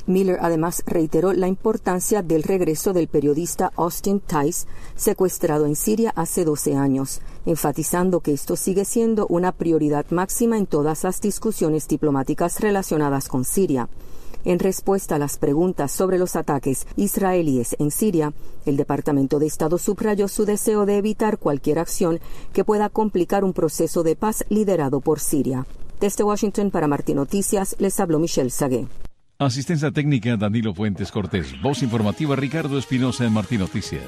Miller además reiteró la importancia del regreso del periodista Austin Tice, secuestrado en Siria hace 12 años, enfatizando que esto sigue siendo una prioridad máxima en todas las discusiones diplomáticas relacionadas con Siria. En respuesta a las preguntas sobre los ataques israelíes en Siria, el Departamento de Estado subrayó su deseo de evitar cualquier acción que pueda complicar un proceso de paz liderado por Siria. Desde Washington para Martí Noticias, les habló Michelle Sagué. Asistencia técnica Danilo Fuentes Cortés. Voz informativa Ricardo Espinosa en Martí Noticias.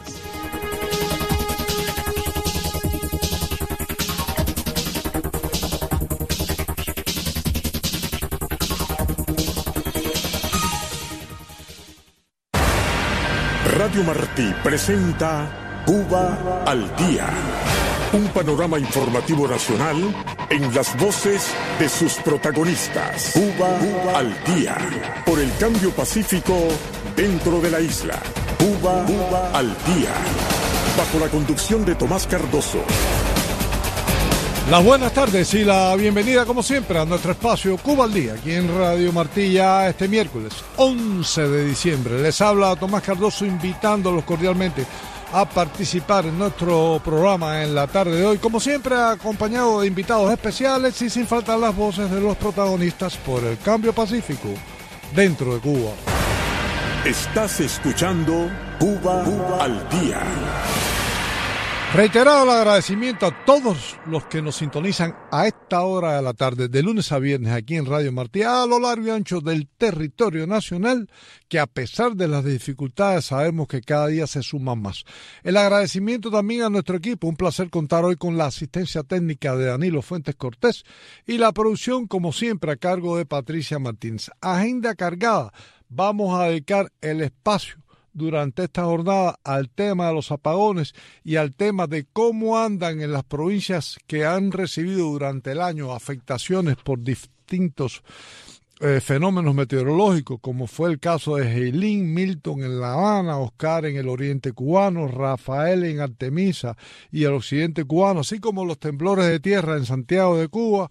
Radio Martí presenta Cuba al Día. Un panorama informativo nacional en las voces de sus protagonistas. Cuba al Día. Por el cambio pacífico dentro de la isla. Cuba al Día. Bajo la conducción de Tomás Cardoso. Las buenas tardes y la bienvenida como siempre a nuestro espacio Cuba al Día, aquí en Radio Martí ya este miércoles 11 de diciembre. Les habla Tomás Cardoso invitándolos cordialmente a participar en nuestro programa en la tarde de hoy, como siempre acompañado de invitados especiales y sin faltar las voces de los protagonistas por el cambio pacífico dentro de Cuba. Estás escuchando Cuba al Día. Reiterado el agradecimiento a todos los que nos sintonizan a esta hora de la tarde, de lunes a viernes, aquí en Radio Martí, a lo largo y ancho del territorio nacional, que a pesar de las dificultades sabemos que cada día se suman más. El agradecimiento también a nuestro equipo, un placer contar hoy con la asistencia técnica de Danilo Fuentes Cortés y la producción, como siempre, a cargo de Patricia Martínez. Agenda cargada, vamos a dedicar el espacio durante esta jornada al tema de los apagones y al tema de cómo andan en las provincias que han recibido durante el año afectaciones por distintos fenómenos meteorológicos, como fue el caso de Heilín, Milton en La Habana, Oscar en el oriente cubano, Rafael en Artemisa y el occidente cubano, así como los temblores de tierra en Santiago de Cuba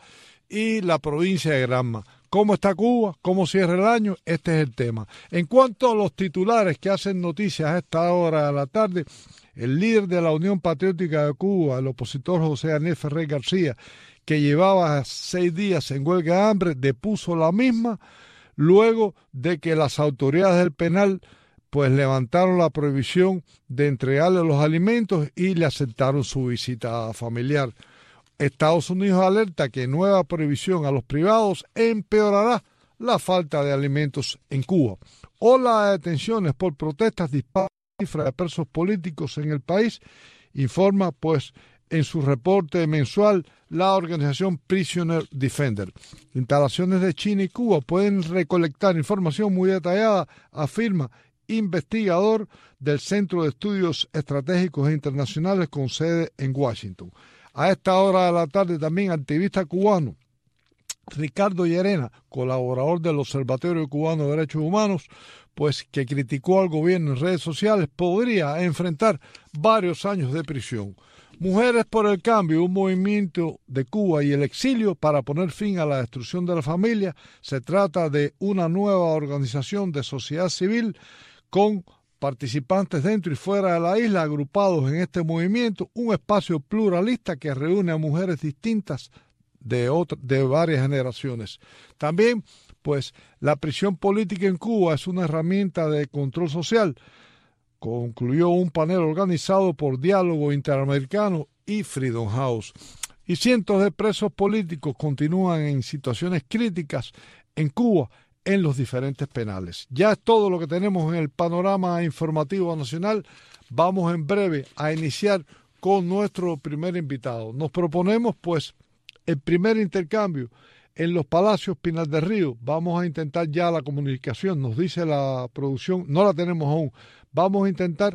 y la provincia de Granma. ¿Cómo está Cuba? ¿Cómo cierra el año? Este es el tema. En cuanto a los titulares que hacen noticias a esta hora de la tarde, el líder de la Unión Patriótica de Cuba, el opositor José Daniel Ferrer García, que llevaba 6 días en huelga de hambre, depuso la misma luego de que las autoridades del penal pues levantaron la prohibición de entregarle los alimentos y le aceptaron su visita familiar. Estados Unidos alerta que nueva prohibición a los privados empeorará la falta de alimentos en Cuba. Ola de detenciones por protestas dispara la cifra de presos políticos en el país, informa pues en su reporte mensual la organización Prisoner Defender. Instalaciones de China y Cuba pueden recolectar información muy detallada, afirma investigador del Centro de Estudios Estratégicos e Internacionales con sede en Washington. A esta hora de la tarde también activista cubano Ricardo Llerena, colaborador del Observatorio Cubano de Derechos Humanos, pues que criticó al gobierno en redes sociales, podría enfrentar varios años de prisión. Mujeres por el Cambio, un movimiento de Cuba y el exilio para poner fin a la destrucción de la familia. Se trata de una nueva organización de sociedad civil con participantes dentro y fuera de la isla, agrupados en este movimiento, un espacio pluralista que reúne a mujeres distintas de varias generaciones. También, pues, la prisión política en Cuba es una herramienta de control social, concluyó un panel organizado por Diálogo Interamericano y Freedom House. Y cientos de presos políticos continúan en situaciones críticas en Cuba, en los diferentes penales. Ya es todo lo que tenemos en el panorama informativo nacional. Vamos en breve a iniciar con nuestro primer invitado. Nos proponemos pues el primer intercambio en los Palacios Pinar del Río. Vamos a intentar ya la comunicación, nos dice la producción, no la tenemos aún. Vamos a intentar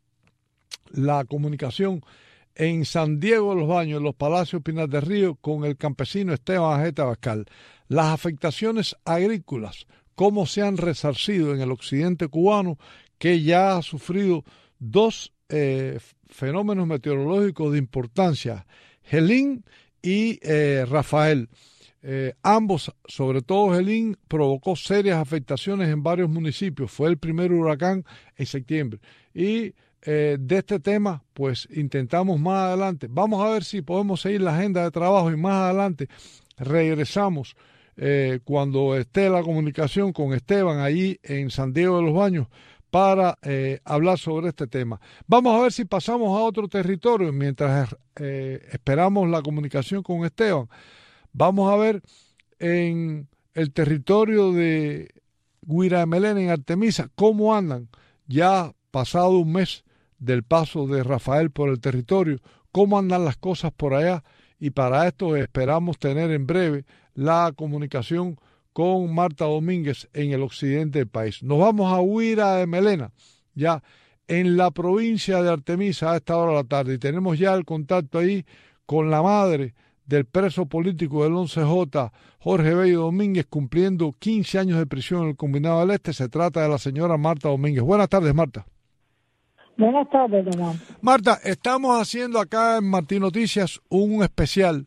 la comunicación en San Diego de los Baños, en los Palacios Pinar del Río, con el campesino Esteban Ajeta Bascal. Las afectaciones agrícolas, cómo se han resarcido en el occidente cubano, que ya ha sufrido 2 fenómenos meteorológicos de importancia, Helín y Rafael. ambos, sobre todo Helene, provocó serias afectaciones en varios municipios. Fue el primer huracán en septiembre. Y de este tema, pues intentamos más adelante. Vamos a ver si podemos seguir la agenda de trabajo y más adelante regresamos cuando esté la comunicación con Esteban allí en San Diego de los Baños para hablar sobre este tema. Vamos a ver si pasamos a otro territorio mientras esperamos la comunicación con Esteban. Vamos a ver en el territorio de Guira de Melena, en Artemisa, cómo andan, ya pasado un mes del paso de Rafael por el territorio, cómo andan las cosas por allá, y para esto esperamos tener en breve la comunicación con Marta Domínguez en el occidente del país. Nos vamos a Guira de Melena, ya en la provincia de Artemisa a esta hora de la tarde, y tenemos ya el contacto ahí con la madre del preso político del 11J, Jorge Bello Domínguez, cumpliendo 15 años de prisión en el Combinado del Este. Se trata de la señora Marta Domínguez. Buenas tardes, Marta. Buenas tardes, hermano. Marta, estamos haciendo acá en Martín Noticias un especial.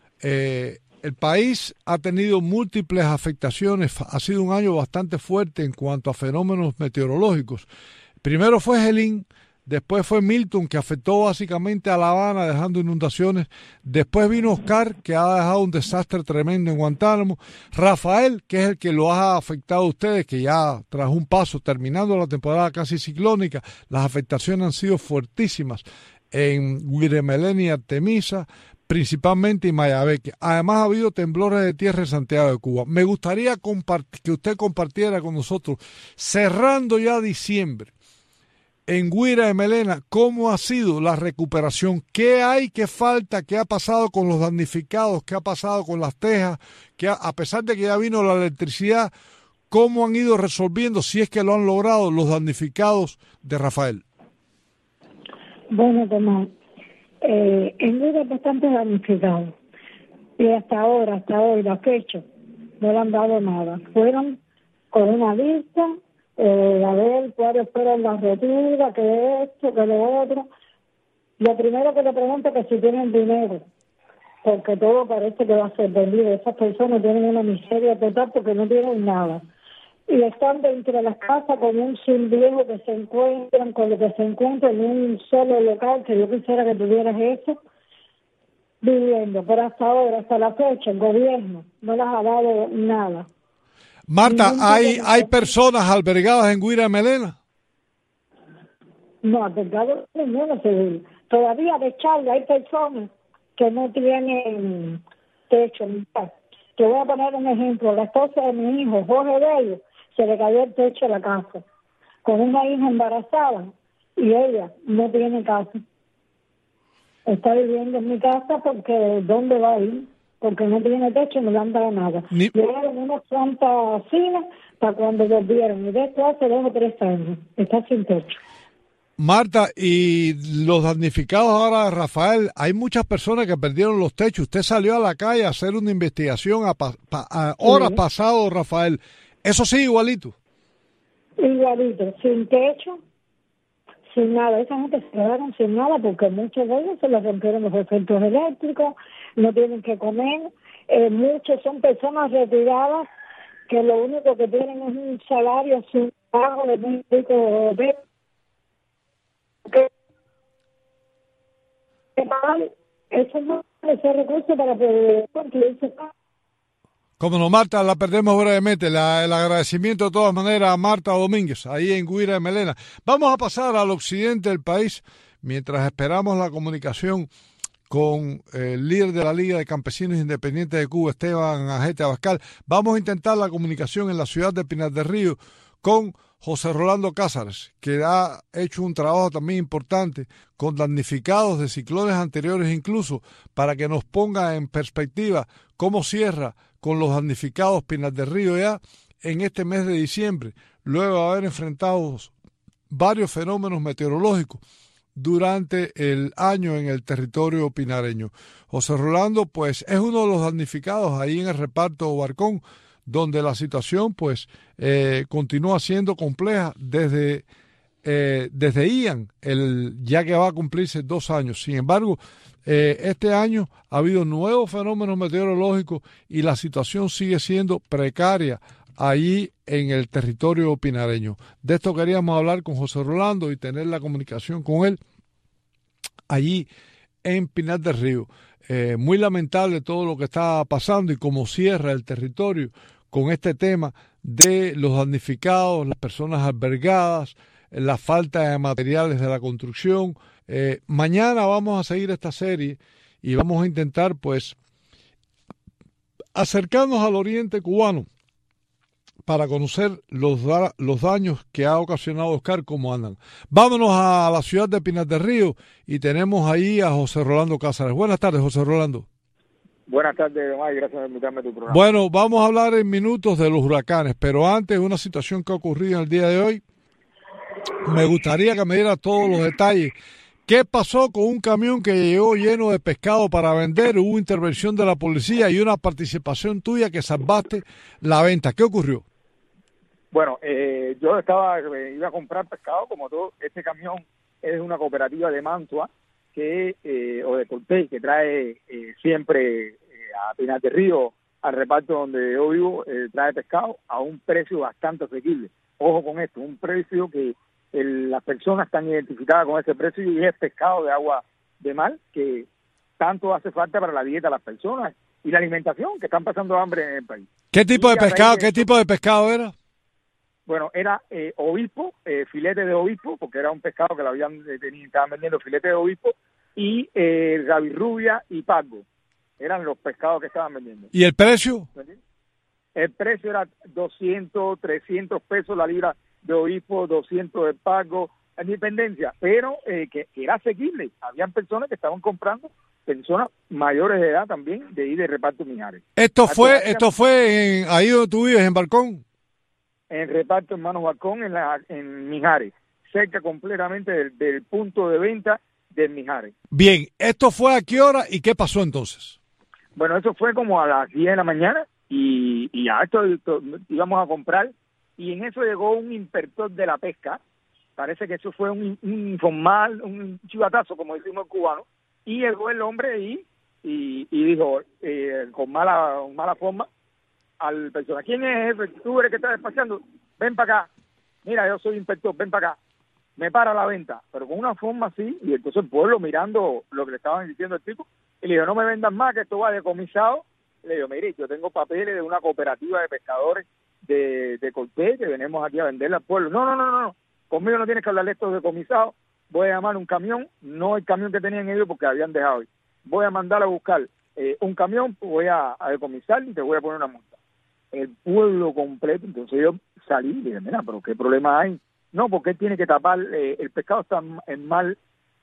El país ha tenido múltiples afectaciones, ha sido un año bastante fuerte en cuanto a fenómenos meteorológicos. Primero fue Helene, después fue Milton, que afectó básicamente a La Habana, dejando inundaciones. Después vino Oscar, que ha dejado un desastre tremendo en Guantánamo. Rafael, que es el que lo ha afectado a ustedes, que ya tras un paso, terminando la temporada casi ciclónica, las afectaciones han sido fuertísimas en Guiremelén y Artemisa, principalmente en Mayabeque. Además ha habido temblores de tierra en Santiago de Cuba. Me gustaría que usted compartiera con nosotros, cerrando ya diciembre, en Guira de Melena, ¿cómo ha sido la recuperación? ¿Qué hay, qué falta, qué ha pasado con los damnificados, qué ha pasado con las tejas? A pesar de que ya vino la electricidad, ¿cómo han ido resolviendo, si es que lo han logrado, los damnificados de Rafael? Bueno, Tomás, en Guira hay bastante damnificados. Y hasta hoy, la fecha, no le han dado nada. Fueron con una lista, a ver cuáles fueron las retiras, que esto, que lo otro. Lo primero que le pregunto es que si tienen dinero, porque todo parece que va a ser vendido. Esas personas tienen una miseria total porque no tienen nada. Y están dentro de las casas con un sin viejo que se encuentran, con lo que se encuentra en un solo local, que yo quisiera que tuvieras eso, viviendo. Pero hasta ahora, hasta la fecha, el gobierno no les ha dado nada. Marta, ¿hay personas albergadas en Guira de Melena? No, albergadas ninguno, seguro. Todavía de Charla hay personas que no tienen techo. Te voy a poner un ejemplo. La esposa de mi hijo, Jorge Bello, se le cayó el techo de la casa, con una hija embarazada, y ella no tiene casa. Está viviendo en mi casa porque ¿dónde va a ir? Porque no tiene techo y no le han dado nada. Llegaron unos cuantas filas para cuando volvieron, y de esto hace 2 o 3 años. Está sin techo. Marta, y los damnificados ahora, Rafael, hay muchas personas que perdieron los techos. Usted salió a la calle a hacer una investigación a horas pasado, Rafael. ¿Eso sí, igualito? Igualito, sin techo, sin nada. Esa gente se quedaron sin nada porque muchos de ellos se les rompieron los efectos eléctricos, no tienen que comer. Muchos son personas retiradas que lo único que tienen es un salario sin pago de $1,000 de eso no es ese recurso para poder concluirse. Como no, Marta, la perdemos brevemente. El agradecimiento de todas maneras a Marta Domínguez, ahí en Guira de Melena. Vamos a pasar al occidente del país mientras esperamos la comunicación con el líder de la Liga de Campesinos Independientes de Cuba, Esteban Ajete Abascal. Vamos a intentar la comunicación en la ciudad de Pinar del Río con José Rolando Cázares, que ha hecho un trabajo también importante con damnificados de ciclones anteriores incluso, para que nos ponga en perspectiva cómo cierra con los damnificados Pinar del Río ya en este mes de diciembre, luego de haber enfrentado varios fenómenos meteorológicos durante el año en el territorio pinareño. José Rolando, pues, es uno de los damnificados ahí en el reparto Barcón, donde la situación, pues, continúa siendo compleja desde desde Ian, ya que va a cumplirse 2 años. Sin embargo, este año ha habido nuevos fenómenos meteorológicos y la situación sigue siendo precaria allí en el territorio pinareño. De esto queríamos hablar con José Rolando y tener la comunicación con él allí en Pinar del Río. Muy lamentable todo lo que está pasando y cómo cierra el territorio con este tema de los damnificados, las personas albergadas, la falta de materiales de la construcción. Mañana vamos a seguir esta serie y vamos a intentar pues acercarnos al oriente cubano para conocer los daños que ha ocasionado Oscar, cómo andan. Vámonos a la ciudad de Pinar del Río y tenemos ahí a José Rolando Cázares. Buenas tardes, José Rolando. Buenas tardes, Omar, gracias por invitarme a tu programa. Bueno, vamos a hablar en minutos de los huracanes, pero antes, una situación que ha ocurrido en el día de hoy, me gustaría que me diera todos los detalles. ¿Qué pasó con un camión que llegó lleno de pescado para vender? Hubo intervención de la policía y una participación tuya que salvaste la venta. ¿Qué ocurrió? Bueno, yo iba a comprar pescado, como todo. Este camión es una cooperativa de Mantua o de Cortés, que trae siempre a Pinar del Río, al reparto donde yo vivo, trae pescado a un precio bastante asequible. Ojo con esto, un precio que las personas están identificadas con ese precio y es pescado de agua de mar, que tanto hace falta para la dieta de las personas y la alimentación, que están pasando hambre en el país. ¿Qué tipo de pescado? ¿Qué tipo de pescado era? Bueno, era obispo, filete de obispo, porque era un pescado que estaban vendiendo filete de obispo, y gavirrubia y pargo. Eran los pescados que estaban vendiendo. ¿Y el precio? El precio era 200, 300 pesos la libra de obispo, 200 de pargo, a independencia, pero que era asequible. Habían personas que estaban comprando, personas mayores de edad también, de ahí de reparto Mijares. ¿Esto fue ahí donde tú vives, en Balcón? En reparto Hermanos Balcón, en Mijares, cerca completamente del punto de venta de Mijares. Bien, ¿esto fue a qué hora y qué pasó entonces? Bueno, eso fue como a las 10 de la mañana y ya esto íbamos a comprar y en eso llegó un inspector de la pesca. Parece que eso fue un informal, un chivatazo, como decimos en cubano, y llegó el hombre ahí y dijo con mala forma al personaje: ¿quién es ese? ¿Tú eres que estás despachando? Ven para acá. Mira, yo soy inspector, ven para acá. Me para la venta, pero con una forma así, y entonces el pueblo mirando lo que le estaban diciendo el tipo, y le dijo: no me vendan más, que esto va decomisado. Y le digo: mire, yo tengo papeles de una cooperativa de pescadores de Cortés, que venimos aquí a venderle al pueblo. No, conmigo no tienes que hablar de estos decomisados. Voy a llamar un camión, no el camión que tenían ellos porque habían dejado hoy. Voy a mandar a buscar un camión, voy a decomisar y te voy a poner una multa. El pueblo completo. Entonces yo salí y dije: mira, pero ¿qué problema hay? No, porque él tiene que tapar, el pescado está en mal,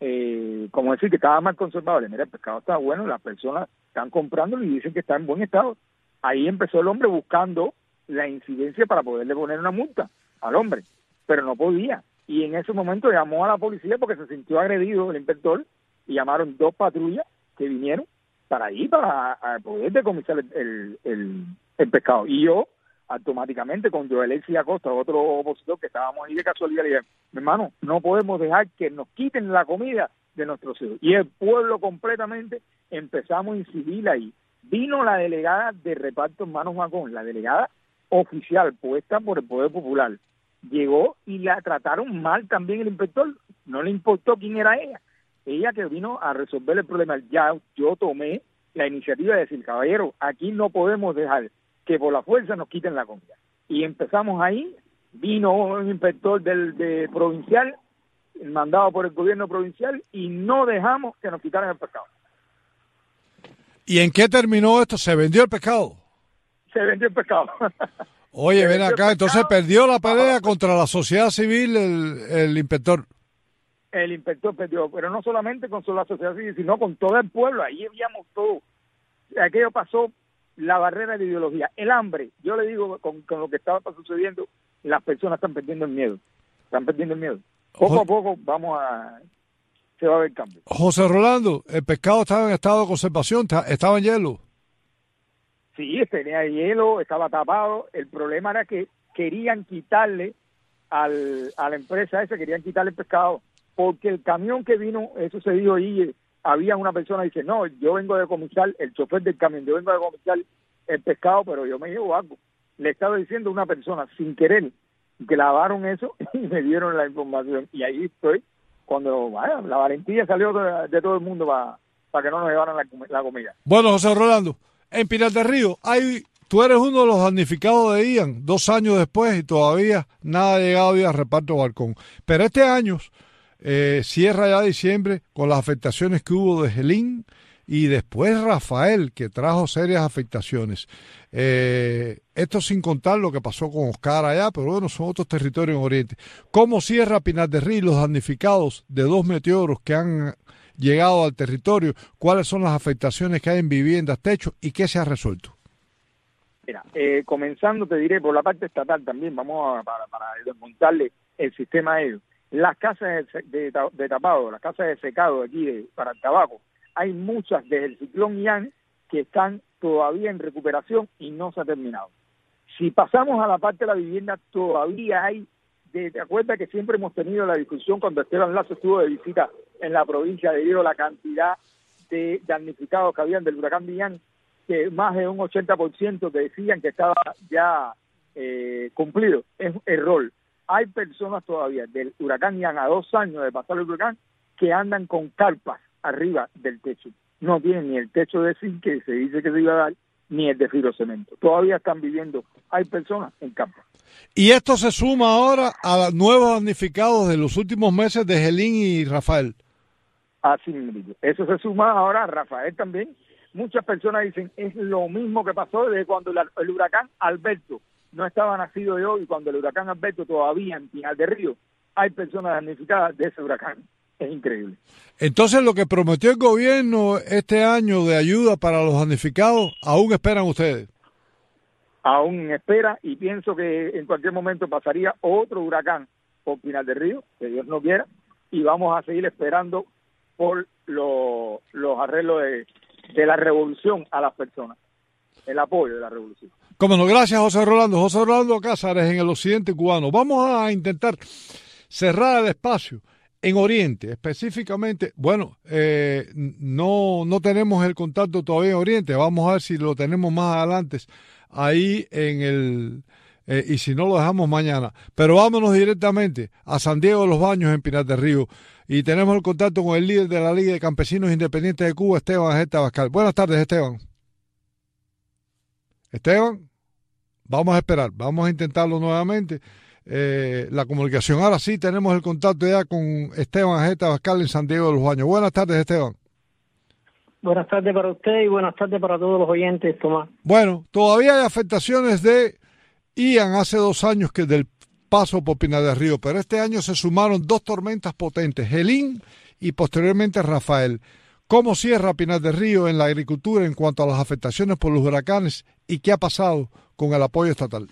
como decir que estaba mal conservado. Mira, el pescado está bueno, las personas están comprándolo y dicen que está en buen estado. Ahí empezó el hombre buscando la incidencia para poderle poner una multa al hombre, pero no podía. Y en ese momento llamó a la policía porque se sintió agredido el inspector y llamaron 2 patrullas que vinieron para poder decomisar el pescado. Y yo, automáticamente, con Joel Elsie Acosta, otro opositor que estábamos ahí de casualidad, le dije: mi hermano, no podemos dejar que nos quiten la comida de nuestros hijos. Y el pueblo completamente empezamos a incidir ahí. Vino la delegada de reparto Hermanos Balcón, la delegada oficial puesta por el Poder Popular. Llegó y la trataron mal también el inspector. No le importó quién era ella. Ella que vino a resolver el problema. Ya yo tomé la iniciativa de decir: caballero, aquí no podemos dejar que por la fuerza nos quiten la comida. Y empezamos ahí. Vino un inspector de provincial, mandado por el gobierno provincial, y no dejamos que nos quitaran el pescado. ¿Y en qué terminó esto? ¿Se vendió el pescado? Se vendió el pescado. Oye, ven acá, entonces perdió la pelea contra la sociedad civil el inspector. El inspector perdió, pero no solamente con la sociedad civil, sino con todo el pueblo. Ahí habíamos todo. Aquello pasó la barrera de ideología. El hambre, yo le digo, con lo que estaba sucediendo, las personas están perdiendo el miedo. Poco a poco se va a ver cambio. José Rolando, el pescado estaba en estado de conservación, estaba en hielo. Sí, tenía hielo, estaba tapado. El problema era que querían quitarle a la empresa esa, querían quitarle el pescado, porque el camión que vino, eso se dijo ahí, había una persona que dice, no, yo vengo a decomisar, el chofer del camión, yo vengo a decomisar el pescado, pero yo me llevo algo. Le estaba diciendo a una persona, sin querer, grabaron eso y me dieron la información. Y ahí estoy, cuando la valentía salió de todo el mundo para que no nos llevaran la comida. Bueno, José Rolando, en Pinar del Río, tú eres uno de los damnificados de Ian, 2 años después, y todavía nada ha llegado a reparto Balcón. Pero este año cierra ya diciembre con las afectaciones que hubo de Helene y después Rafael, que trajo serias afectaciones. Esto sin contar lo que pasó con Oscar allá, pero bueno, son otros territorios en Oriente. ¿Cómo cierra Pinar del Río los damnificados de 2 meteoros que han llegado al territorio? ¿Cuáles son las afectaciones que hay en viviendas, techos y qué se ha resuelto? Mira, comenzando te diré por la parte estatal también, vamos para desmontarle el sistema a ellos. Las casas de tapado, las casas de secado aquí para el tabaco, hay muchas desde el ciclón Ian que están todavía en recuperación y no se ha terminado. Si pasamos a la parte de la vivienda, todavía hay, ¿te acuerdas que siempre hemos tenido la discusión cuando Esteban Lazo estuvo de visita en la provincia debido a la cantidad de damnificados que habían del huracán Ian, que más de un 80% que decían que estaba ya cumplido? Es error. Hay personas todavía del huracán Ian a 2 años de pasar el huracán que andan con carpas arriba del techo. No tienen ni el techo de zinc que se dice que se iba a dar, ni el de fibrocemento. Todavía están viviendo, hay personas en carpas. Y esto se suma ahora a los nuevos damnificados de los últimos meses de Helene y Rafael. Así mismo. Eso se suma ahora a Rafael también. Muchas personas dicen, es lo mismo que pasó desde cuando el huracán Alberto no estaba nacido yo, y cuando el huracán Alberto todavía en Pinar del Río hay personas damnificadas de ese huracán. Es increíble. Entonces, lo que prometió el gobierno este año de ayuda para los damnificados, ¿aún esperan ustedes? Aún en espera, y pienso que en cualquier momento pasaría otro huracán por Pinar del Río, que Dios no quiera, y vamos a seguir esperando por los arreglos de la revolución a las personas, el apoyo de la revolución. Cómo no, gracias José Rolando. José Rolando Cázares en el occidente cubano. Vamos a intentar cerrar el espacio en Oriente, específicamente. Bueno, no tenemos el contacto todavía en Oriente, vamos a ver si lo tenemos más adelante ahí y si no lo dejamos mañana. Pero vámonos directamente a San Diego de los Baños en Pinar del Río y tenemos el contacto con el líder de la Liga de Campesinos Independientes de Cuba, Esteban Ajeta Abascal. Buenas tardes, Esteban. Esteban, vamos a esperar, vamos a intentarlo nuevamente. La comunicación. Ahora sí tenemos el contacto ya con Esteban Ajeta Abascal en San Diego de los Baños. Buenas tardes, Esteban. Buenas tardes para usted y buenas tardes para todos los oyentes, Tomás. Bueno, todavía hay afectaciones de Ian hace 2 años que del paso por Pinar del Río, pero este año se sumaron 2 tormentas potentes, Helene y posteriormente Rafael. ¿Cómo cierra Pinar del Río en la agricultura en cuanto a las afectaciones por los huracanes y qué ha pasado con el apoyo estatal?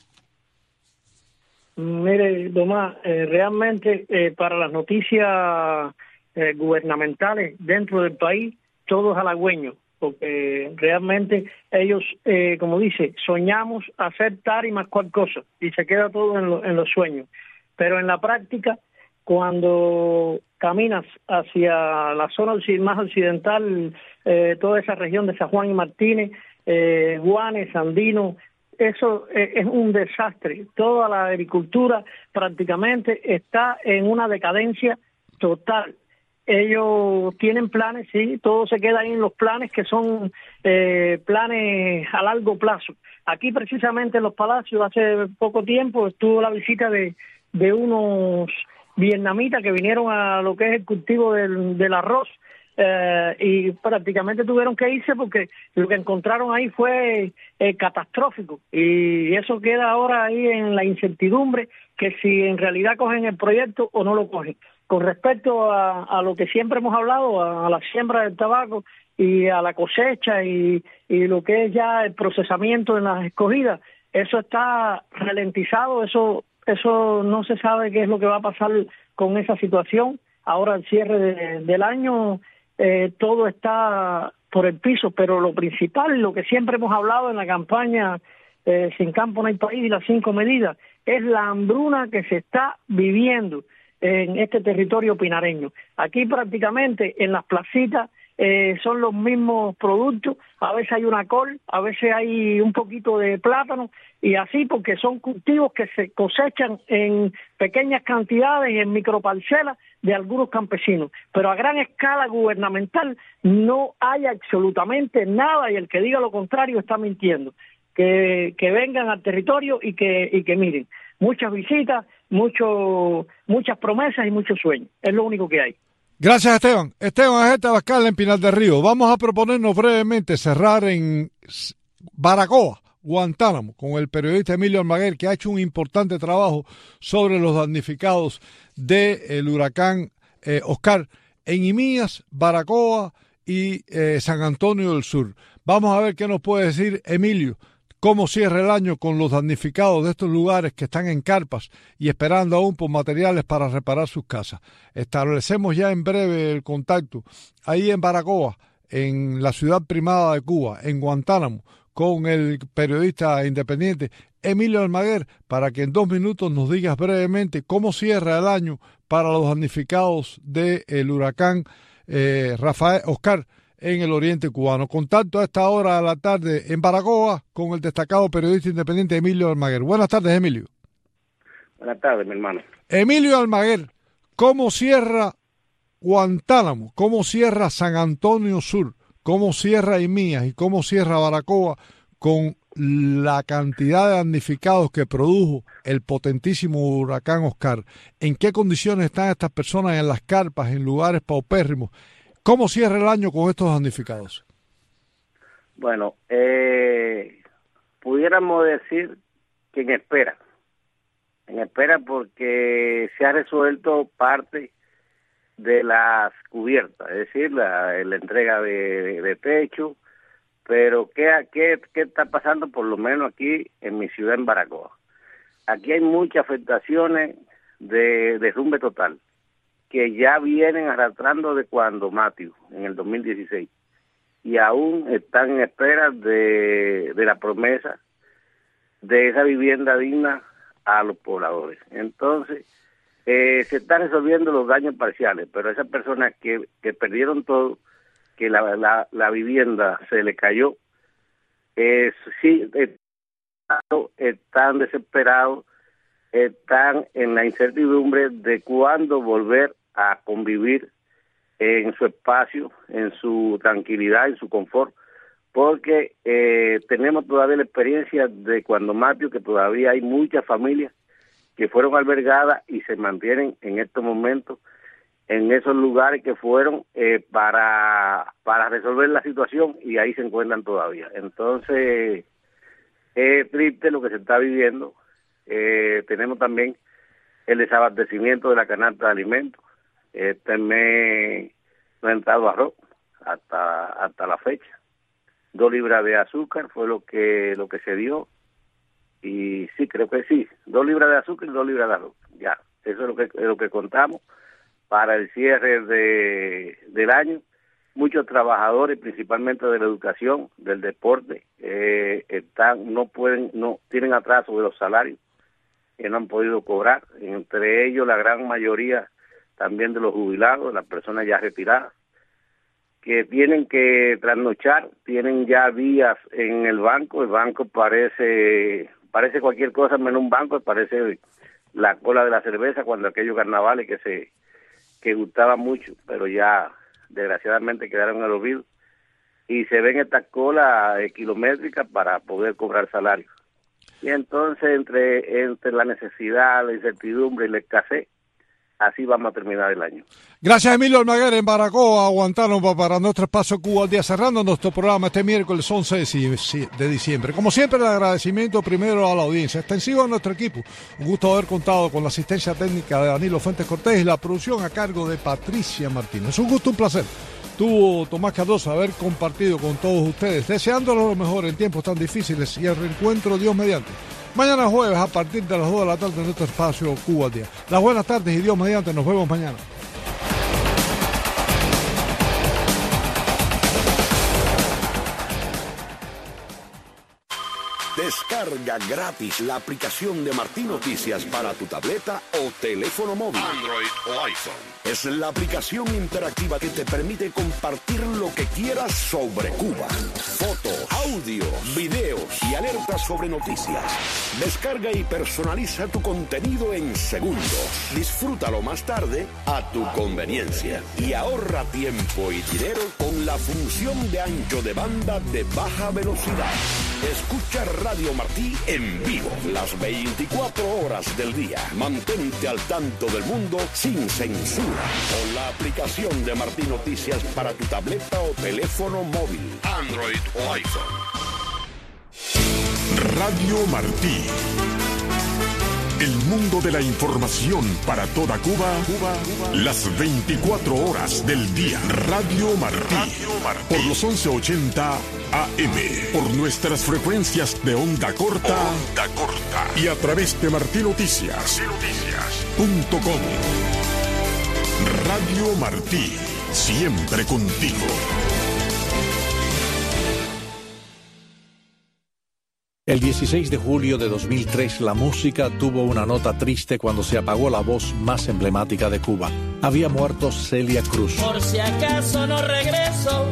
Mire, Tomás, realmente para las noticias gubernamentales dentro del país, todo es halagüeño, porque realmente ellos, como dice, soñamos hacer tal y más cual cosa, y se queda todo en los sueños. Pero en la práctica, cuando caminas hacia la zona más occidental, toda esa región de San Juan y Martínez, Guanes, Andino, eso es un desastre. Toda la agricultura prácticamente está en una decadencia total. Ellos tienen planes, sí, todo se queda ahí en los planes que son planes a largo plazo. Aquí precisamente en los palacios hace poco tiempo estuvo la visita de unos vietnamitas que vinieron a lo que es el cultivo del arroz, y prácticamente tuvieron que irse porque lo que encontraron ahí fue catastrófico, y eso queda ahora ahí en la incertidumbre que si en realidad cogen el proyecto o no lo cogen. Con respecto a lo que siempre hemos hablado, a la siembra del tabaco y a la cosecha y lo que es ya el procesamiento en las escogidas, eso está ralentizado, eso no se sabe qué es lo que va a pasar con esa situación. Ahora al cierre del año todo está por el piso, pero lo principal, lo que siempre hemos hablado en la campaña Sin Campo no hay país y las 5 medidas, es la hambruna que se está viviendo en este territorio pinareño. Aquí prácticamente en las placitas son los mismos productos, a veces hay una col, a veces hay un poquito de plátano, y así porque son cultivos que se cosechan en pequeñas cantidades, en microparcelas de algunos campesinos, pero a gran escala gubernamental no hay absolutamente nada, y el que diga lo contrario está mintiendo. Que vengan al territorio y que miren, muchas visitas, muchas promesas y muchos sueños, es lo único que hay. Gracias, Esteban. Esteban Agete Abascal en Pinar del Río. Vamos a proponernos brevemente cerrar en Baracoa, Guantánamo, con el periodista Emilio Almaguer, que ha hecho un importante trabajo sobre los damnificados del huracán Oscar en Imías, Baracoa y San Antonio del Sur. Vamos a ver qué nos puede decir Emilio. ¿Cómo cierra el año con los damnificados de estos lugares que están en carpas y esperando aún por materiales para reparar sus casas? Establecemos ya en breve el contacto ahí en Baracoa, en la ciudad primada de Cuba, en Guantánamo, con el periodista independiente Emilio Almaguer, para que en 2 minutos nos digas brevemente cómo cierra el año para los damnificados del huracán Oscar en el oriente cubano. Contacto a esta hora de la tarde en Baracoa con el destacado periodista independiente Emilio Almaguer. Buenas tardes, Emilio. Buenas tardes, mi hermano. Emilio Almaguer, ¿cómo cierra Guantánamo? ¿Cómo cierra San Antonio Sur? ¿Cómo cierra Imías? ¿Y cómo cierra Baracoa con la cantidad de damnificados que produjo el potentísimo huracán Oscar? ¿En qué condiciones están estas personas en las carpas, en lugares paupérrimos? ¿Cómo cierra el año con estos damnificados? Bueno, pudiéramos decir que en espera porque se ha resuelto parte de las cubiertas, es decir, la entrega de techo, pero ¿qué está pasando por lo menos aquí en mi ciudad, en Baracoa? Aquí hay muchas afectaciones de derrumbe total, que ya vienen arrastrando de cuando Matthew, en el 2016, y aún están en espera de la promesa de esa vivienda digna a los pobladores. Entonces, se están resolviendo los daños parciales, pero esas personas que perdieron todo, que la vivienda se le cayó, sí, están desesperados, están en la incertidumbre de cuándo volver a convivir en su espacio, en su tranquilidad, en su confort, porque tenemos todavía la experiencia de cuando Matthew, que todavía hay muchas familias que fueron albergadas y se mantienen en estos momentos en esos lugares que fueron para resolver la situación, y ahí se encuentran todavía. Entonces, es triste lo que se está viviendo. Tenemos también el desabastecimiento de la canasta de alimentos. Este mes no ha entrado arroz hasta la fecha. 2 libras de azúcar fue lo que se dio, y sí, creo que sí, 2 libras de azúcar y 2 libras de arroz. Ya, eso es lo que contamos para el cierre del año. Muchos trabajadores, principalmente de la educación, del deporte, no tienen atraso de los salarios, que no han podido cobrar, entre ellos la gran mayoría también de los jubilados, las personas ya retiradas, que tienen que trasnochar, tienen ya días en el banco parece cualquier cosa menos un banco, parece la cola de la cerveza cuando aquellos carnavales que gustaban mucho, pero ya desgraciadamente quedaron en el olvido, y se ven estas colas kilométricas para poder cobrar salarios. Y entonces entre la necesidad, la incertidumbre y la escasez, así vamos a terminar el año. Gracias, Emilio Almaguer en Baracoa, Guantánamo, para nuestro espacio Cuba al Día, cerrando nuestro programa este miércoles 11 de diciembre. Como siempre, el agradecimiento primero a la audiencia, extensivo a nuestro equipo. Un gusto haber contado con la asistencia técnica de Danilo Fuentes Cortés y la producción a cargo de Patricia Martínez. Un gusto, un placer. Tuvo Tomás Cardoso haber compartido con todos ustedes, deseándoles lo mejor en tiempos tan difíciles, y el reencuentro, Dios mediante, mañana jueves a partir de las 2 de la tarde en nuestro espacio Cuba al Día. Las buenas tardes y Dios mediante, nos vemos mañana. Descarga gratis la aplicación de Martí Noticias para tu tableta o teléfono móvil, Android o iPhone. Es la aplicación interactiva que te permite compartir lo que quieras sobre Cuba. Fotos, audio, videos y alertas sobre noticias. Descarga y personaliza tu contenido en segundos. Disfrútalo más tarde a tu conveniencia. Y ahorra tiempo y dinero con la función de ancho de banda de baja velocidad. Escucha Radio Martí en vivo las 24 horas del día. Mantente al tanto del mundo sin censura. Con la aplicación de Martí Noticias para tu tableta o teléfono móvil, Android o iPhone. Radio Martí. El mundo de la información para toda Cuba, las 24 horas del día. Radio Martí. Por los 1180 AM. Por nuestras frecuencias de onda corta. Y a través de martinoticias.com. Radio Martí. Siempre contigo. El 16 de julio de 2003, la música tuvo una nota triste cuando se apagó la voz más emblemática de Cuba. Había muerto Celia Cruz. Por si acaso no regreso,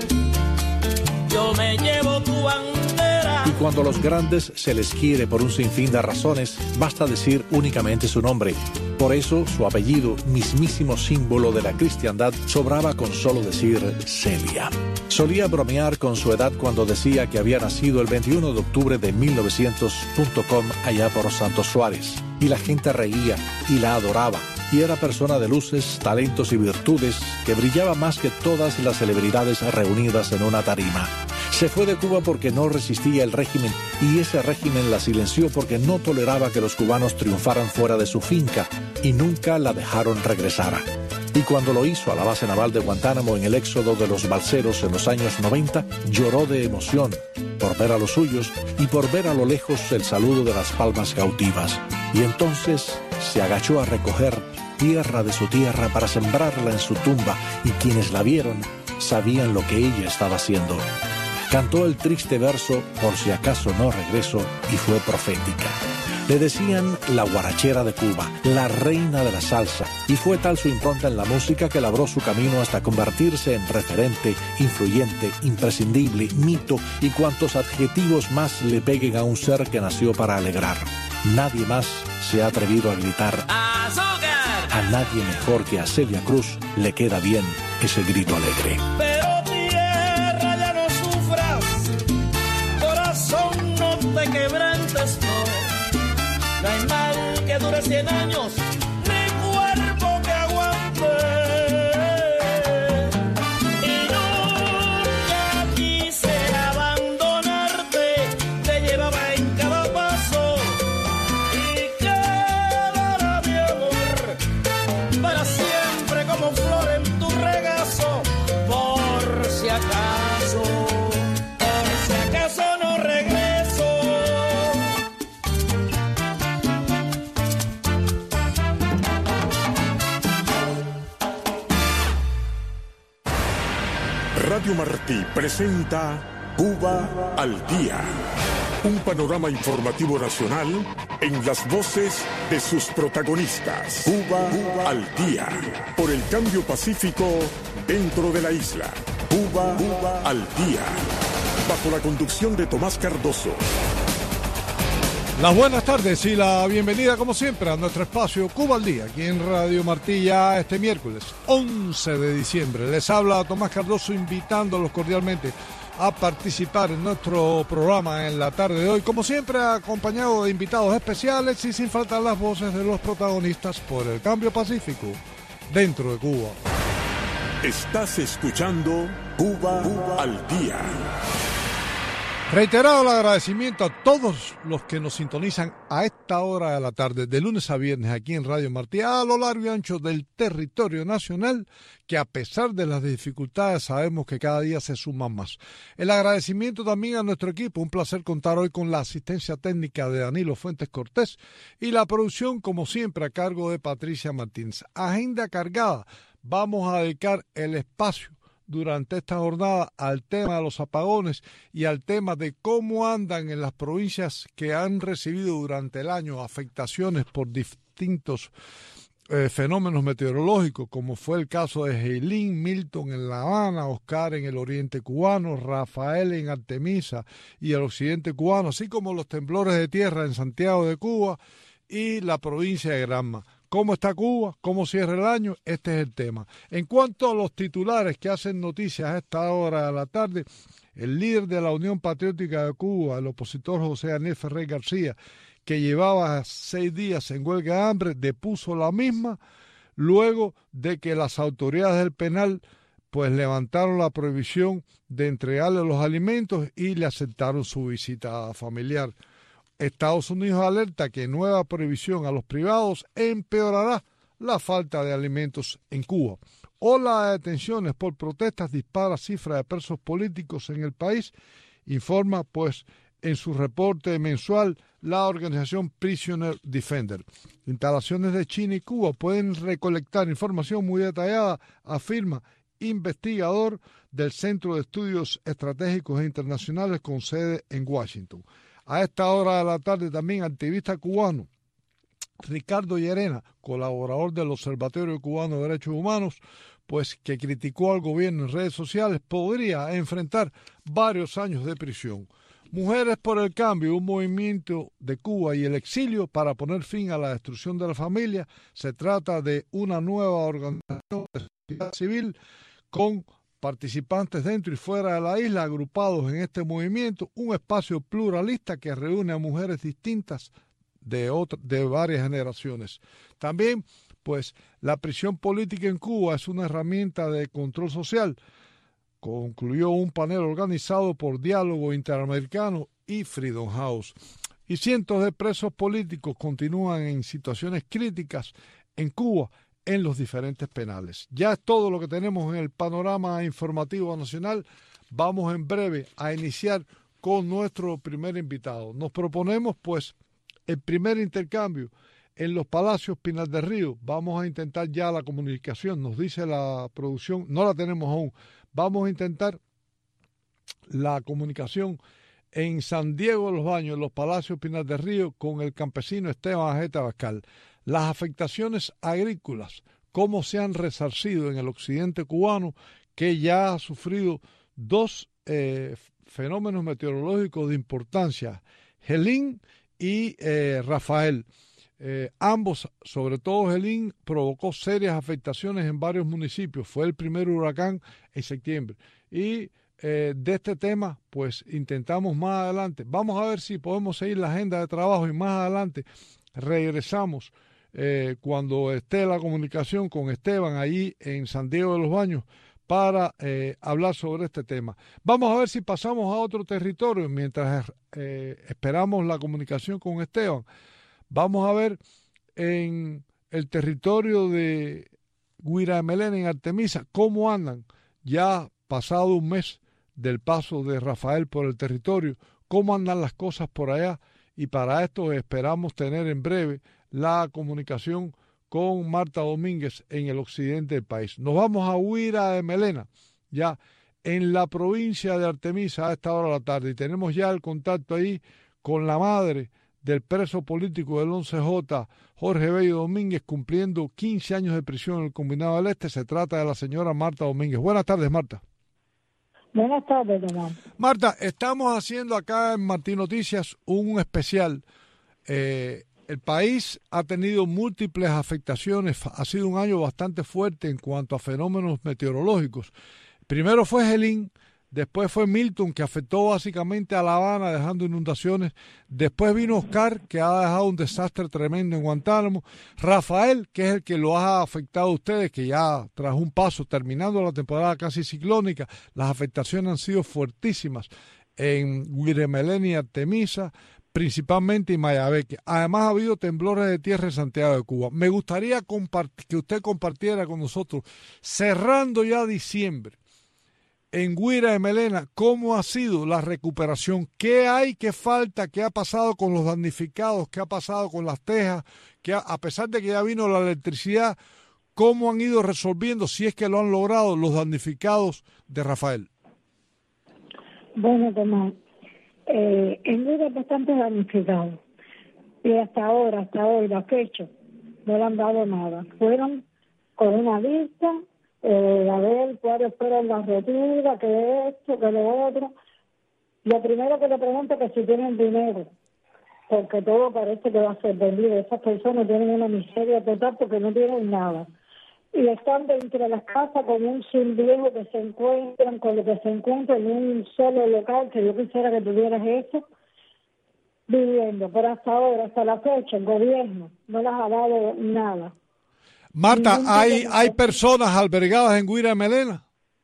yo me llevo tu bandera. Y cuando a los grandes se les quiere por un sinfín de razones, basta decir únicamente su nombre. Por eso, su apellido, mismísimo símbolo de la cristiandad, sobraba con solo decir Celia. Solía bromear con su edad cuando decía que había nacido el 21 de octubre de 1900.com allá por Santos Suárez. Y la gente reía y la adoraba. Y era persona de luces, talentos y virtudes que brillaba más que todas las celebridades reunidas en una tarima. Se fue de Cuba porque no resistía el régimen y ese régimen la silenció porque no toleraba que los cubanos triunfaran fuera de su finca y nunca la dejaron regresar. Y cuando lo hizo a la base naval de Guantánamo en el éxodo de los balseros en los años 90, lloró de emoción por ver a los suyos y por ver a lo lejos el saludo de las palmas cautivas. Y entonces se agachó a recoger tierra de su tierra para sembrarla en su tumba y quienes la vieron sabían lo que ella estaba haciendo. Cantó el triste verso Por si acaso no regreso y fue profética. Le decían la guarachera de Cuba, la reina de la salsa, y fue tal su impronta en la música que labró su camino hasta convertirse en referente, influyente, imprescindible, mito y cuantos adjetivos más le peguen a un ser que nació para alegrar. Nadie más se ha atrevido a gritar ¡Azúcar! A nadie mejor que a Celia Cruz le queda bien ese grito alegre. Pero tierra ya no sufras, corazón no te quebrantes, no. No hay mal que dure 100 años, ni cuerpo que aguante. Y nunca quise abandonarte, te llevaba en cada paso. Y quedará mi amor para siempre como flor en tu regazo. Por si acaso no regreso. Radio Martí presenta Cuba al Día, un panorama informativo nacional en las voces de sus protagonistas. Cuba al Día, por el cambio pacífico dentro de la isla. Cuba al Día, bajo la conducción de Tomás Cardoso. Las buenas tardes y la bienvenida como siempre a nuestro espacio Cuba al Día, aquí en Radio Martí ya este miércoles 11 de diciembre. Les habla Tomás Cardoso invitándolos cordialmente a participar en nuestro programa en la tarde de hoy, como siempre acompañado de invitados especiales y sin faltar las voces de los protagonistas por el cambio pacífico dentro de Cuba. Estás escuchando Cuba al Día. Reiterado el agradecimiento a todos los que nos sintonizan a esta hora de la tarde, de lunes a viernes, aquí en Radio Martí, a lo largo y ancho del territorio nacional, que a pesar de las dificultades sabemos que cada día se suman más. El agradecimiento también a nuestro equipo, un placer contar hoy con la asistencia técnica de Danilo Fuentes Cortés y la producción, como siempre, a cargo de Patricia Martínez. Agenda cargada, vamos a dedicar el espacio durante esta jornada al tema de los apagones y al tema de cómo andan en las provincias que han recibido durante el año afectaciones por distintos fenómenos meteorológicos, como fue el caso de Helene, Milton en La Habana, Oscar en el oriente cubano, Rafael en Artemisa y el occidente cubano, así como los temblores de tierra en Santiago de Cuba y la provincia de Granma. ¿Cómo está Cuba? ¿Cómo cierra el año? Este es el tema. En cuanto a los titulares que hacen noticias a esta hora de la tarde, el líder de la Unión Patriótica de Cuba, el opositor José Daniel Ferrer García, que llevaba 6 días en huelga de hambre, depuso la misma luego de que las autoridades del penal pues levantaron la prohibición de entregarle los alimentos y le aceptaron su visita familiar. Estados Unidos alerta que nueva prohibición a los privados empeorará la falta de alimentos en Cuba. Ola de detenciones por protestas dispara cifra de presos políticos en el país, informa pues en su reporte mensual la organización Prisoner Defender. Instalaciones de China y Cuba pueden recolectar información muy detallada, afirma investigador del Centro de Estudios Estratégicos e Internacionales con sede en Washington. A esta hora de la tarde también activista cubano Ricardo Llerena, colaborador del Observatorio Cubano de Derechos Humanos, pues que criticó al gobierno en redes sociales, podría enfrentar varios años de prisión. Mujeres por el Cambio, un movimiento de Cuba y el exilio para poner fin a la destrucción de la familia. Se trata de una nueva organización de sociedad civil con participantes dentro y fuera de la isla agrupados en este movimiento, un espacio pluralista que reúne a mujeres distintas de varias generaciones. También, pues, la prisión política en Cuba es una herramienta de control social. Concluyó un panel organizado por Diálogo Interamericano y Freedom House. Y cientos de presos políticos continúan en situaciones críticas en Cuba en los diferentes penales. Ya es todo lo que tenemos en el panorama informativo nacional. Vamos en breve a iniciar con nuestro primer invitado. Nos proponemos, pues, el primer intercambio en los Palacios Pinar del Río. Vamos a intentar ya la comunicación, nos dice la producción, no la tenemos aún. Vamos a intentar la comunicación en San Diego de los Baños, en los Palacios Pinar del Río, con el campesino Esteban Ajeta Bascal. Las afectaciones agrícolas, cómo se han resarcido en el occidente cubano, que ya ha sufrido 2 fenómenos meteorológicos de importancia, Helene y Rafael. Ambos, sobre todo Helene, provocó serias afectaciones en varios municipios. Fue el primer huracán en septiembre. Y de este tema, pues intentamos más adelante. Vamos a ver si podemos seguir la agenda de trabajo y más adelante regresamos cuando esté la comunicación con Esteban allí en San Diego de los Baños para hablar sobre este tema. Vamos a ver si pasamos a otro territorio mientras esperamos la comunicación con Esteban. Vamos a ver en el territorio de Guiramelén, en Artemisa, cómo andan, ya pasado un mes del paso de Rafael por el territorio, cómo andan las cosas por allá, y para esto esperamos tener en breve la comunicación con Marta Domínguez en el occidente del país. Nos vamos a Guiramelén, ya en la provincia de Artemisa a esta hora de la tarde, y tenemos ya el contacto ahí con la madre del preso político del 11J, Jorge Bello Domínguez, cumpliendo 15 años de prisión en el Combinado del Este. Se trata de la señora Marta Domínguez. Buenas tardes, Marta. Buenas tardes, don Marta, estamos haciendo acá en Martín Noticias un especial. El país ha tenido múltiples afectaciones. Ha sido un año bastante fuerte en cuanto a fenómenos meteorológicos. Primero fue Helene, después fue Milton, que afectó básicamente a La Habana, dejando inundaciones. Después vino Oscar, que ha dejado un desastre tremendo en Guantánamo. Rafael, que es el que lo ha afectado a ustedes, que ya tras un paso, terminando la temporada casi ciclónica, las afectaciones han sido fuertísimas en Guiramelén y Artemisa, principalmente en Mayabeque. Además ha habido temblores de tierra en Santiago de Cuba. Me gustaría que usted compartiera con nosotros, cerrando ya diciembre, en Guiramelén, ¿cómo ha sido la recuperación? ¿Qué hay, qué falta, qué ha pasado con los damnificados, qué ha pasado con las tejas? A pesar de que ya vino la electricidad, cómo han ido resolviendo, si es que lo han logrado, los damnificados de Rafael. Bueno, Tomás, en Guira hay bastantes damnificados. Y hasta hoy, la fecha, no le han dado nada. Fueron con una lista, a ver cuáles fueron las retiras, que esto, que lo otro. Lo primero que le pregunto es que si tienen dinero, porque todo parece que va a ser vendido. Esas personas tienen una miseria total porque no tienen nada. Y están dentro de las casas con un sin viejo que se encuentran, con lo que se encuentran en un solo local, que yo quisiera que tuvieras eso, viviendo. Pero hasta ahora, hasta la fecha, el gobierno no les ha dado nada. Marta, ¿hay personas albergadas en Guira de Melena?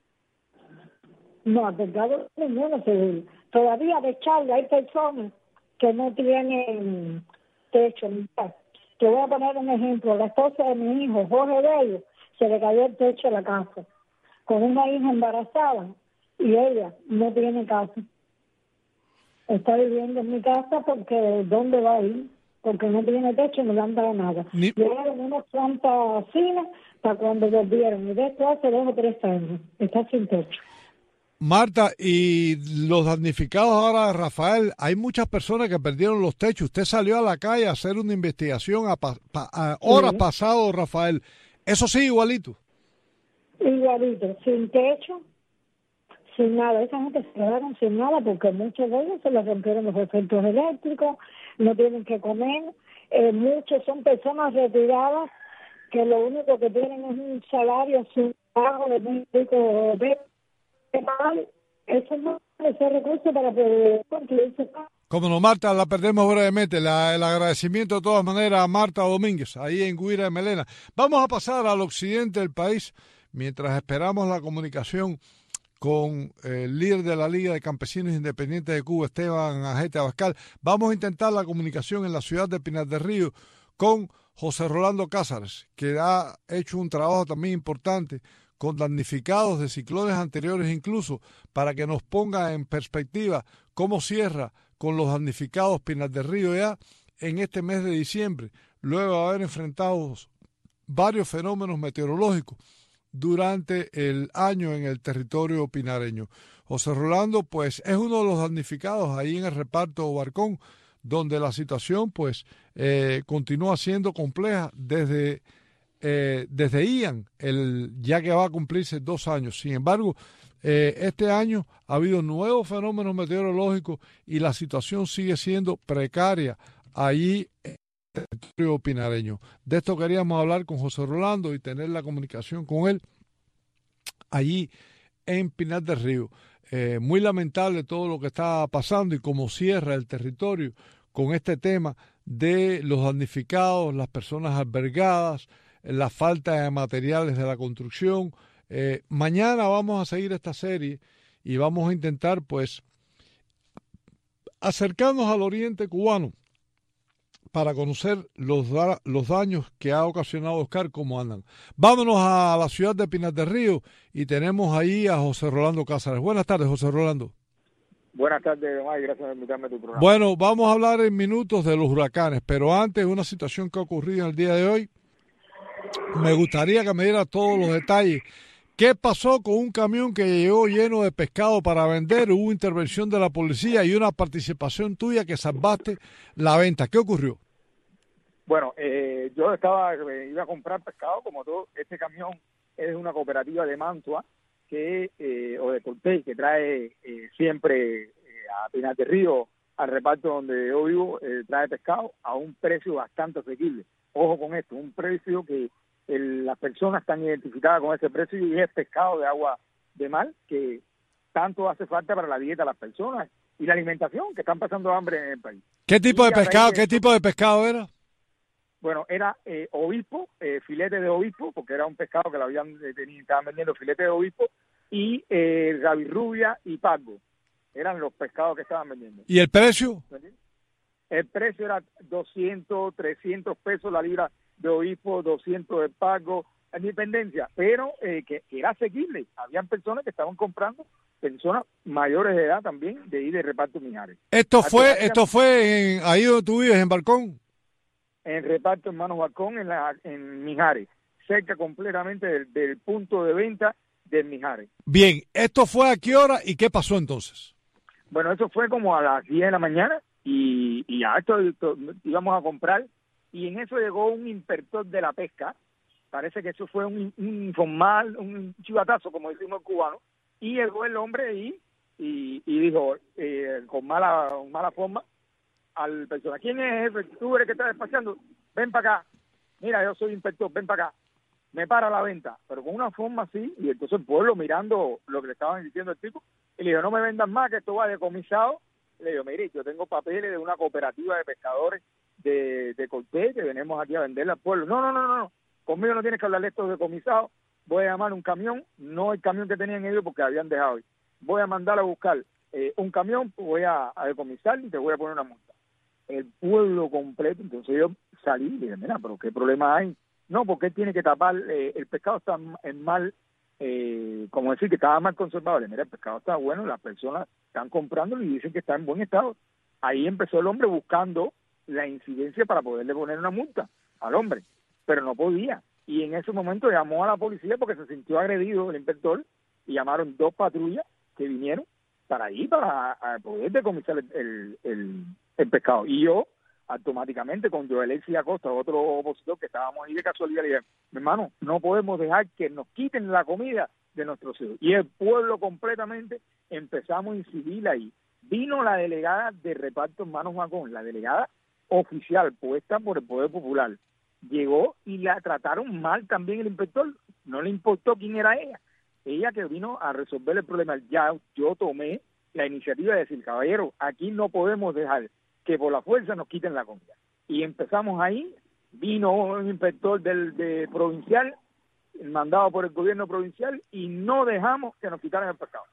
No, albergados ninguno, seguro. Todavía de Charla hay personas que no tienen techo. Te voy a poner un ejemplo. La esposa de mi hijo, Jorge Bello, se le cayó el techo de la casa, con una hija embarazada, y ella no tiene casa. Está viviendo en mi casa porque ¿dónde va a ir? Porque no tiene techo y no le han dado nada. Llegaron unos cuantas filas para cuando volvieron, y de esto hace 2 o 3 años. Está sin techo. Marta, y los damnificados ahora de Rafael, hay muchas personas que perdieron los techos. Usted salió a la calle a hacer una investigación a horas pasado, Rafael. Eso sí, igualito. Igualito, sin techo, sin nada. Esa gente se quedaron sin nada porque muchos de ellos se les rompieron los efectos eléctricos, no tienen que comer. Muchos son personas retiradas que lo único que tienen es un salario sin pago de $1,000 de eso no es ese recurso para poder construirse. Como no, Marta, la perdemos brevemente. El agradecimiento de todas maneras a Marta Domínguez, ahí en Guira de Melena. Vamos a pasar al occidente del país, mientras esperamos la comunicación con el líder de la Liga de Campesinos Independientes de Cuba, Esteban Ajete Abascal. Vamos a intentar la comunicación en la ciudad de Pinar del Río con José Rolando Cázares, que ha hecho un trabajo también importante con damnificados de ciclones anteriores incluso, para que nos ponga en perspectiva cómo cierra con los damnificados Pinar del Río ya en este mes de diciembre, luego de haber enfrentado varios fenómenos meteorológicos durante el año en el territorio pinareño. José Rolando, pues, es uno de los damnificados ahí en el reparto Barcón, donde la situación, pues, continúa siendo compleja desde Ian, ya que va a cumplirse 2 años. Sin embargo, este año ha habido nuevos fenómenos meteorológicos y la situación sigue siendo precaria allí en el territorio pinareño. De esto queríamos hablar con José Rolando y tener la comunicación con él allí en Pinar del Río. Muy lamentable todo lo que está pasando y cómo cierra el territorio con este tema de los damnificados, las personas albergadas, la falta de materiales de la construcción. Mañana vamos a seguir esta serie y vamos a intentar, pues, acercarnos al oriente cubano para conocer los daños que ha ocasionado Oscar, cómo andan. Vámonos a la ciudad de Pinar del Río y tenemos ahí a José Rolando Cázares. Buenas tardes, José Rolando. Buenas tardes, Omar, y gracias por invitarme a tu programa. Bueno, vamos a hablar en minutos de los huracanes, pero antes, una situación que ha ocurrido en el día de hoy. Me gustaría que me diera todos los detalles. ¿Qué pasó con un camión que llegó lleno de pescado para vender? Hubo intervención de la policía y una participación tuya que salvaste la venta. ¿Qué ocurrió? Bueno, yo iba a comprar pescado, como todo. Este camión es una cooperativa de Mantua o de Cortés, que trae siempre a Pinar del Río, al reparto donde yo vivo, trae pescado a un precio bastante asequible. Ojo con esto, un precio que las personas están identificadas con ese precio y es pescado de agua de mar que tanto hace falta para la dieta de las personas y la alimentación, que están pasando hambre en el país. ¿Qué tipo de pescado? ¿Qué tipo de pescado era? Bueno, era obispo, filete de obispo, porque era un pescado que estaban vendiendo filete de obispo, y rabirrubia y pargo. Eran los pescados que estaban vendiendo. ¿Y el precio? El precio era 200, 300 pesos la libra de obispo, 200 de pargo, en dependencia, pero que era asequible. Habían personas que estaban comprando, personas mayores de edad también, de ir de reparto Mijares. Esto fue ahí donde tú vives, en Barcón. En reparto Hermanos Barcón, en Mijares. cerca completamente del punto de venta del Mijares. Bien, ¿esto fue a qué hora y qué pasó entonces? Bueno, eso fue como a las 10 de la mañana y ya esto íbamos a comprar y en eso llegó un inspector de la pesca. Parece que eso fue un informal, un chivatazo, como decimos el cubano, y llegó el hombre y dijo con mala forma al personal: ¿quién es ese? ¿Tú eres que estás despachando? Ven para acá. Mira, yo soy inspector, ven para acá. Me para la venta, pero con una forma así, y entonces el pueblo mirando lo que le estaban diciendo al tipo, y le dijo: no me vendan más, que esto va decomisado. Le digo: mire, yo tengo papeles de una cooperativa de pescadores de Cortés, que venimos aquí a venderle al pueblo. No, conmigo no tienes que hablar de esto decomisado. Voy a llamar un camión, no el camión que tenían ellos porque habían dejado. Voy a mandar a buscar un camión, voy a decomisar y te voy a poner una multa. El pueblo completo. Entonces yo salí y dije: mira, pero ¿qué problema hay? No, porque él tiene que tapar, el pescado está en mal, como decir que estaba mal conservado. Mira, el pescado está bueno, las personas están comprándolo y dicen que está en buen estado. Ahí empezó el hombre buscando la incidencia para poderle poner una multa al hombre, pero no podía. Y en ese momento llamó a la policía porque se sintió agredido el inspector y llamaron 2 patrullas que vinieron para poder decomisar el pescado. Y yo, automáticamente, con Joelexi Acosta, otro opositor que estábamos ahí de casualidad, le dije: mi hermano, no podemos dejar que nos quiten la comida de nuestros hijos. Y el pueblo completamente empezamos a incidir ahí. Vino la delegada de reparto Hermanos Macón, la delegada oficial puesta por el Poder Popular. Llegó y la trataron mal también el inspector. No le importó quién era ella. Ella que vino a resolver el problema. Ya yo tomé la iniciativa de decir: caballero, aquí no podemos dejar que por la fuerza nos quiten la comida. Y empezamos ahí. Vino un inspector de provincial, mandado por el gobierno provincial, y no dejamos que nos quitaran el pescado.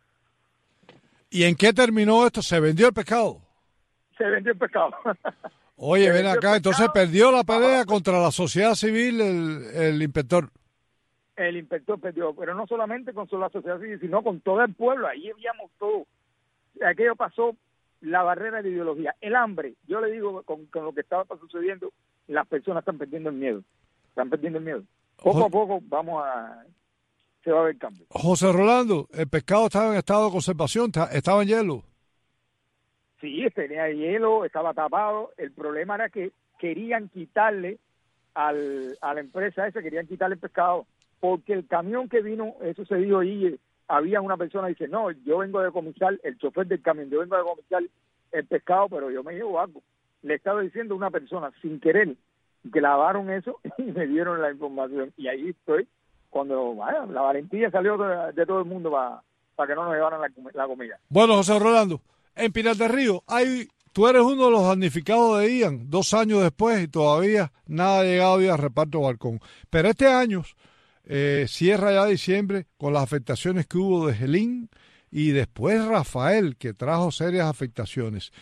¿Y en qué terminó esto? ¿Se vendió el pescado? Se vendió el pescado. Oye, ven acá, entonces perdió la pelea contra la sociedad civil el inspector. El inspector perdió, pero no solamente con la sociedad civil, sino con todo el pueblo. Ahí habíamos todo. Aquello pasó la barrera de ideología. El hambre, yo le digo, con lo que estaba sucediendo, las personas están perdiendo el miedo. Poco a poco se va a ver cambio. José Rolando, el pescado estaba en estado de conservación, estaba en hielo. Sí, tenía hielo, estaba tapado. El problema era que querían quitarle a la empresa esa, querían quitarle el pescado, porque el camión que vino, eso se dijo ahí, había una persona que dice: no, yo vengo a decomisar, el chofer del camión, yo vengo a decomisar el pescado, pero yo me llevo algo. Le estaba diciendo a una persona, sin querer, que lavaron eso y me dieron la información. Y ahí estoy, cuando la valentía salió de todo el mundo para que no nos llevaran la comida. Bueno, José Rolando, en Pinar del Río, tú eres uno de los damnificados de Ian, 2 años después, y todavía nada ha llegado a reparto Balcón. Pero este año cierra ya diciembre con las afectaciones que hubo de Gelín y después Rafael, que trajo serias afectaciones.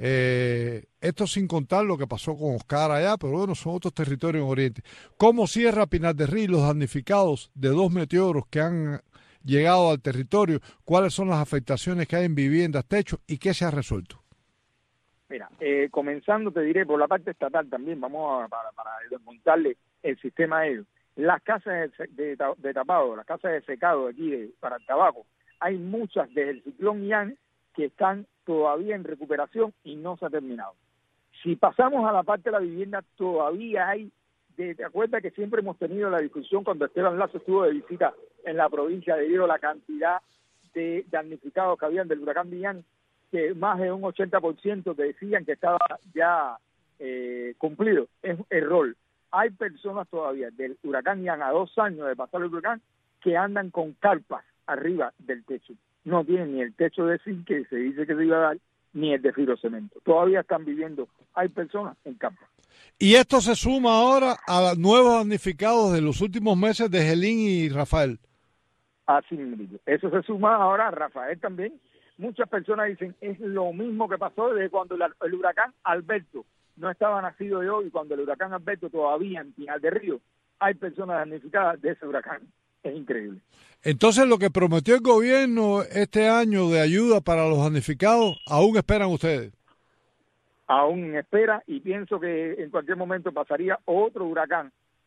Esto sin contar lo que pasó con Oscar allá, pero bueno, son otros territorios en Oriente. ¿Cómo cierra Pinar del Río los damnificados de 2 meteoros que han llegado al territorio? ¿Cuáles son las afectaciones que hay en viviendas, techos y qué se ha resuelto? Mira, comenzando te diré por la parte estatal también, vamos para desmontarle el sistema a ellos. Las casas de tapado, las casas de secado aquí para el tabaco, hay muchas desde el ciclón Ian que están todavía en recuperación y no se ha terminado. Si pasamos a la parte de la vivienda, todavía hay, ¿te acuerdas que siempre hemos tenido la discusión cuando Esteban Lazo estuvo de visita en la provincia debido a la cantidad de damnificados que habían del huracán Ian, que más de un 80% que decían que estaba ya cumplido? Es error. Hay personas todavía del huracán Ian, a 2 años de pasar el huracán, que andan con carpas arriba del techo. No tienen ni el techo de zinc que se dice que se iba a dar, ni el de fibrocemento. Todavía están viviendo, hay personas en carpas. Y esto se suma ahora a los nuevos damnificados de los últimos meses de Gelín y Rafael. Así mismo. Eso se suma ahora a Rafael también. Muchas personas dicen, es lo mismo que pasó desde cuando el huracán Alberto no estaba nacido yo, y cuando el huracán Alberto todavía en Pinar del Río, hay personas damnificadas de ese huracán. Es increíble. Entonces, lo que prometió el gobierno este año de ayuda para los damnificados, ¿aún esperan ustedes? Aún en espera, y pienso que en cualquier momento pasaría otro huracán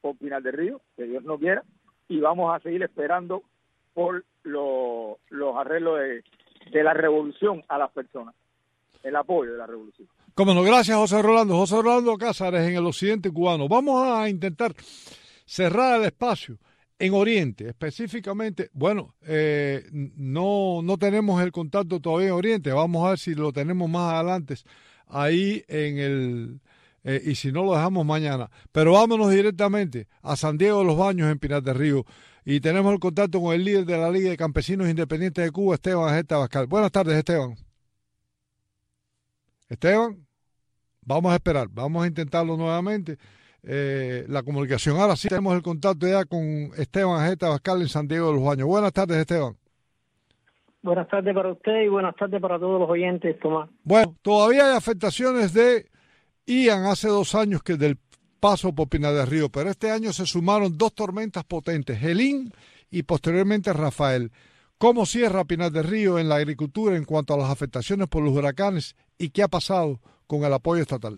por Pinar del Río, que Dios no quiera, y vamos a seguir esperando por los arreglos de la revolución a las personas, el apoyo de la revolución. Cómo no, gracias José Rolando. José Rolando Cázares en el occidente cubano. Vamos a intentar cerrar el espacio en Oriente, específicamente. Bueno, no tenemos el contacto todavía en Oriente. Vamos a ver si lo tenemos más adelante ahí en el... y si no lo dejamos mañana. Pero vámonos directamente a San Diego de los Baños en Pinar del Río. Y tenemos el contacto con el líder de la Liga de Campesinos Independientes de Cuba, Esteban Agesta Abascal. Buenas tardes, Esteban. Esteban, vamos a esperar, vamos a intentarlo nuevamente. La comunicación. Ahora sí tenemos el contacto ya con Esteban Agesta Abascal en San Diego de los Baños. Buenas tardes, Esteban. Buenas tardes para usted y buenas tardes para todos los oyentes, Tomás. Bueno, todavía hay afectaciones de Ian hace 2 años que del paso por Pinar del Río, pero este año se sumaron 2 tormentas potentes, Helene y posteriormente Rafael. ¿Cómo cierra Pinar del Río en la agricultura en cuanto a las afectaciones por los huracanes y qué ha pasado con el apoyo estatal?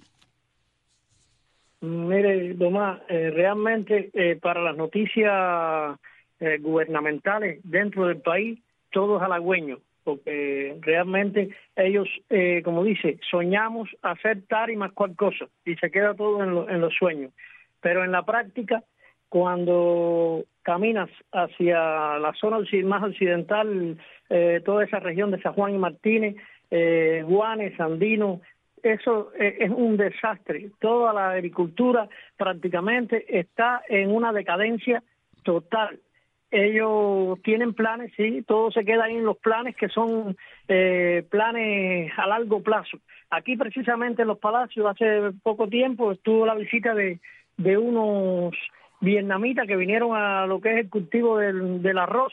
Mire, Tomás, realmente para las noticias gubernamentales dentro del país, todo es halagüeño, porque realmente ellos, como dice, soñamos hacer tal y más cual cosa, y se queda todo en los sueños. Pero en la práctica, cuando caminas hacia la zona más occidental, toda esa región de San Juan y Martínez, Guanes, Andino, eso es un desastre. Toda la agricultura prácticamente está en una decadencia total. Ellos tienen planes, sí, todo se queda ahí en los planes que son planes a largo plazo. Aquí precisamente en los Palacios hace poco tiempo estuvo la visita de unos vietnamitas que vinieron a lo que es el cultivo del arroz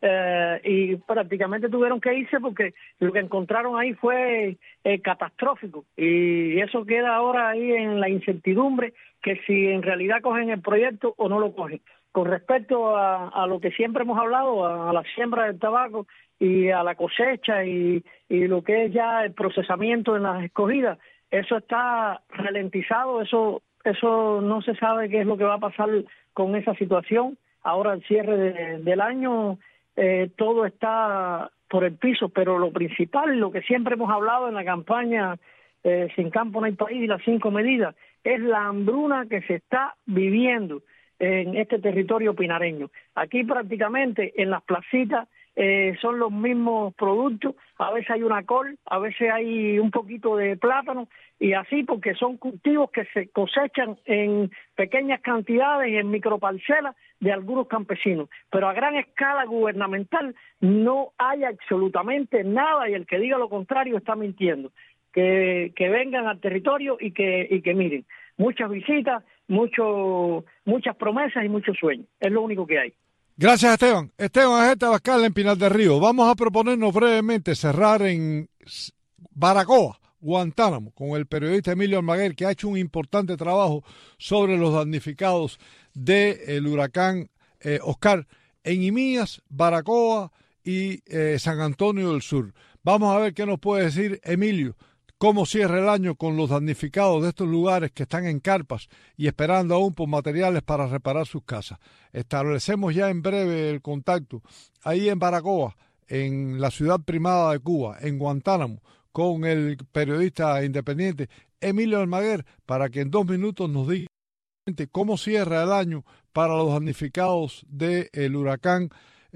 y prácticamente tuvieron que irse porque lo que encontraron ahí fue catastrófico, y eso queda ahora ahí en la incertidumbre que si en realidad cogen el proyecto o no lo cogen. Con respecto a lo que siempre hemos hablado, a la siembra del tabaco y a la cosecha y lo que es ya el procesamiento en las escogidas, eso está ralentizado, eso no se sabe qué es lo que va a pasar con esa situación. Ahora al cierre del año todo está por el piso, pero lo principal, lo que siempre hemos hablado en la campaña Sin Campo No Hay País y las 5 medidas, es la hambruna que se está viviendo en este territorio pinareño. Aquí prácticamente en las placitas son los mismos productos, a veces hay una col, a veces hay un poquito de plátano, y así porque son cultivos que se cosechan en pequeñas cantidades, en microparcelas de algunos campesinos, pero a gran escala gubernamental no hay absolutamente nada, y el que diga lo contrario está mintiendo. Que vengan al territorio y que miren. Muchas visitas, muchas promesas y muchos sueños. Es lo único que hay. Gracias, Esteban. Esteban Agesta Abascal en Pinar del Río. Vamos a proponernos brevemente cerrar en Baracoa, Guantánamo, con el periodista Emilio Almaguer, que ha hecho un importante trabajo sobre los damnificados del huracán Oscar en Imías, Baracoa y San Antonio del Sur. Vamos a ver qué nos puede decir Emilio. ¿Cómo cierra el año con los damnificados de estos lugares que están en carpas y esperando aún por materiales para reparar sus casas? Establecemos ya en breve el contacto ahí en Baracoa, en la ciudad primada de Cuba, en Guantánamo, con el periodista independiente Emilio Almaguer, para que en 2 minutos nos diga cómo cierra el año para los damnificados del huracán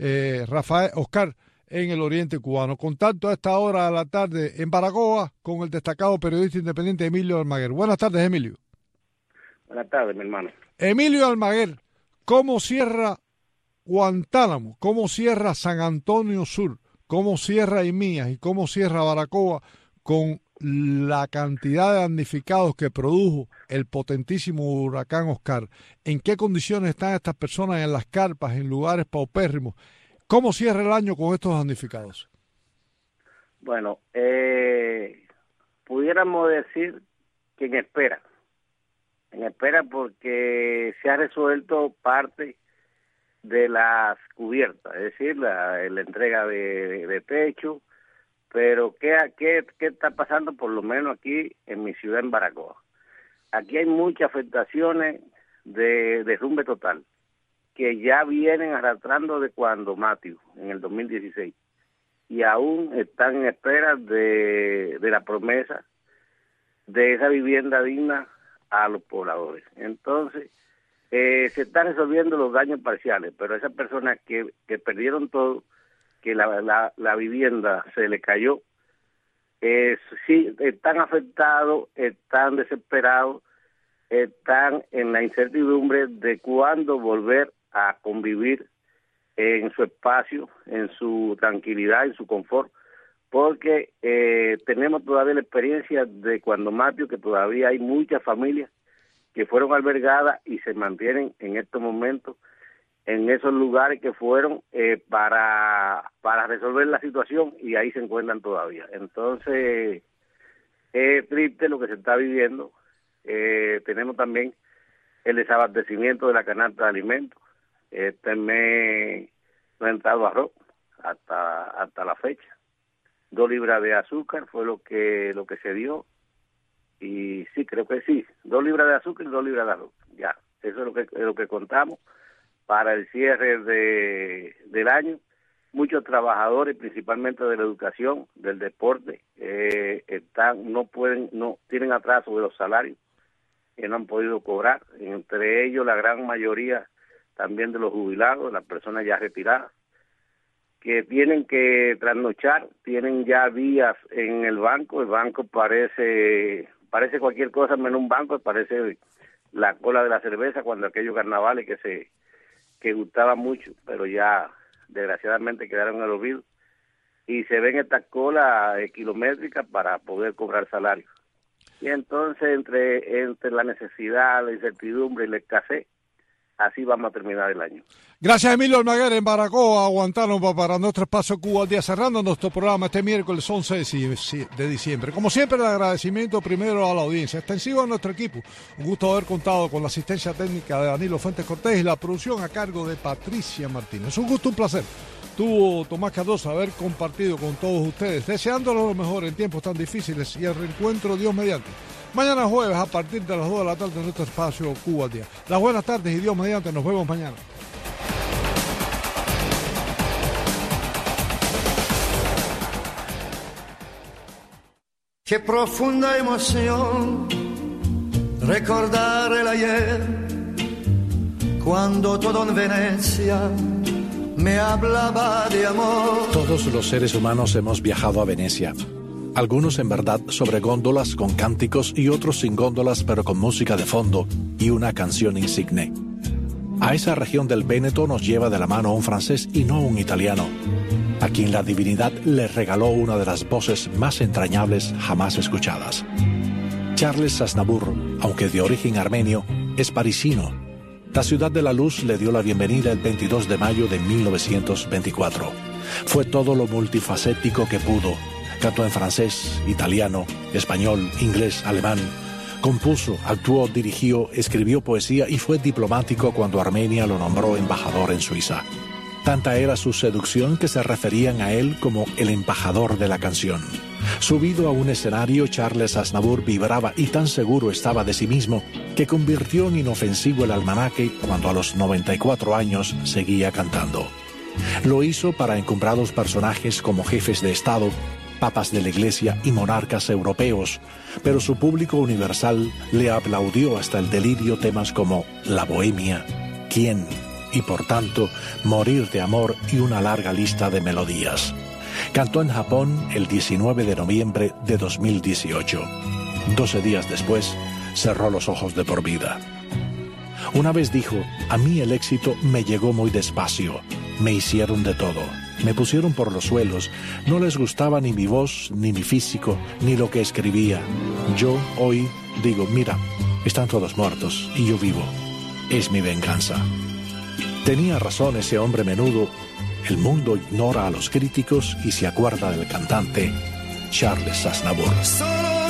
Oscar en el oriente cubano. Contacto a esta hora de la tarde en Baracoa con el destacado periodista independiente Emilio Almaguer. Buenas tardes, Emilio. Buenas tardes, mi hermano. Emilio Almaguer, ¿cómo cierra Guantánamo? ¿Cómo cierra San Antonio Sur? ¿Cómo cierra Imías? ¿Y cómo cierra Baracoa con la cantidad de damnificados que produjo el potentísimo huracán Oscar? ¿En qué condiciones están estas personas en las carpas, en lugares paupérrimos? ¿Cómo cierra el año con estos damnificados? Bueno, pudiéramos decir que en espera porque se ha resuelto parte de las cubiertas, es decir, la entrega de techo, pero ¿qué está pasando por lo menos aquí en mi ciudad, en Baracoa? Aquí hay muchas afectaciones de derrumbe total que ya vienen arrastrando de cuando Matthew, en el 2016, y aún están en espera de la promesa de esa vivienda digna a los pobladores. Entonces, se están resolviendo los daños parciales, pero esas personas que perdieron todo, que la vivienda se le cayó, sí están afectados, están desesperados, están en la incertidumbre de cuándo volver a convivir en su espacio, en su tranquilidad, en su confort, porque tenemos todavía la experiencia de cuando Matthew, que todavía hay muchas familias que fueron albergadas y se mantienen en estos momentos en esos lugares que fueron para resolver la situación, y ahí se encuentran todavía. Entonces, es triste lo que se está viviendo. Tenemos también el desabastecimiento de la canasta de alimentos. Este mes no ha entrado arroz hasta la fecha. 2 libras de azúcar fue lo que se dio, y sí, creo que sí, 2 libras de azúcar y 2 libras de arroz. Ya, eso es lo que contamos para el cierre del año. Muchos trabajadores, principalmente de la educación, del deporte, no tienen atraso de los salarios que no han podido cobrar. Entre ellos, la gran mayoría también de los jubilados, las personas ya retiradas, que tienen que trasnochar, tienen ya días en el banco. El banco parece cualquier cosa menos un banco, parece la cola de la cerveza cuando aquellos carnavales que gustaban mucho, pero ya desgraciadamente quedaron en el olvido, y se ven estas colas kilométricas para poder cobrar salarios. Y entonces entre la necesidad, la incertidumbre y la escasez, así vamos a terminar el año. Gracias, Emilio Almaguer en Baracoa, aguantarnos para nuestro espacio Cuba al Día, cerrando nuestro programa este miércoles 11 de diciembre. Como siempre, el agradecimiento primero a la audiencia, extensivo a nuestro equipo. Un gusto haber contado con la asistencia técnica de Danilo Fuentes Cortés y la producción a cargo de Patricia Martínez. Un gusto, un placer. Tuvo Tomás Cardoso haber compartido con todos ustedes, deseándoles lo mejor en tiempos tan difíciles, y el reencuentro Dios mediante mañana jueves a partir de las 2 de la tarde en nuestro espacio Cuba al Día. Las buenas tardes y Dios mediante, nos vemos mañana. Qué profunda emoción recordar el ayer, cuando todo en Venecia me hablaba de amor. Todos los seres humanos hemos viajado a Venecia. Algunos en verdad sobre góndolas con cánticos y otros sin góndolas pero con música de fondo y una canción insigne. A esa región del Véneto nos lleva de la mano un francés y no un italiano, a quien la divinidad le regaló una de las voces más entrañables jamás escuchadas. Charles Aznavour, aunque de origen armenio, es parisino. La ciudad de la luz le dio la bienvenida el 22 de mayo de 1924. Fue todo lo multifacético que pudo. Cantó en francés, italiano, español, inglés, alemán. Compuso, actuó, dirigió, escribió poesía y fue diplomático cuando Armenia lo nombró embajador en Suiza. Tanta era su seducción que se referían a él como el embajador de la canción. Subido a un escenario, Charles Aznavour vibraba y tan seguro estaba de sí mismo que convirtió en inofensivo el almanaque cuando a los 94 años seguía cantando. Lo hizo para encumbrados personajes como jefes de Estado, papas de la Iglesia y monarcas europeos, pero su público universal le aplaudió hasta el delirio temas como La Bohemia, ¿Quién? Y por tanto, Morir de amor y una larga lista de melodías. Cantó en Japón el 19 de noviembre de 2018. 12 días después, cerró los ojos de por vida. Una vez dijo, a mí el éxito me llegó muy despacio, me hicieron de todo. Me pusieron por los suelos, no les gustaba ni mi voz, ni mi físico, ni lo que escribía. Yo hoy digo, mira, están todos muertos y yo vivo. Es mi venganza. Tenía razón ese hombre menudo. El mundo ignora a los críticos y se acuerda del cantante Charles Aznavour.